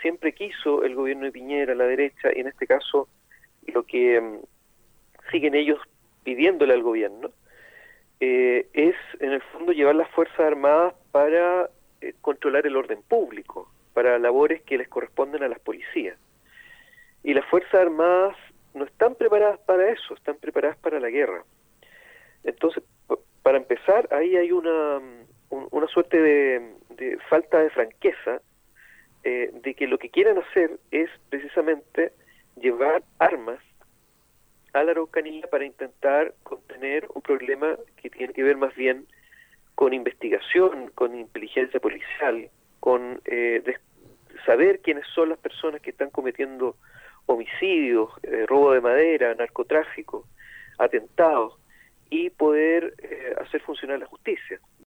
siempre quiso el gobierno de Piñera, la derecha, y en este caso lo que siguen ellos pidiéndole al gobierno, es en el fondo llevar las Fuerzas Armadas para controlar el orden público, para labores que les corresponden a las policías. Y las Fuerzas Armadas no están preparadas para eso, están preparadas para la guerra. Entonces, para empezar, ahí hay una suerte de falta de franqueza, de que lo que quieren hacer es precisamente llevar armas a la Araucanía para intentar contener un problema que tiene que ver más bien con investigación, con inteligencia policial, con saber quiénes son las personas que están cometiendo homicidios, robo de madera, narcotráfico, atentados, y poder hacer funcionar la justicia.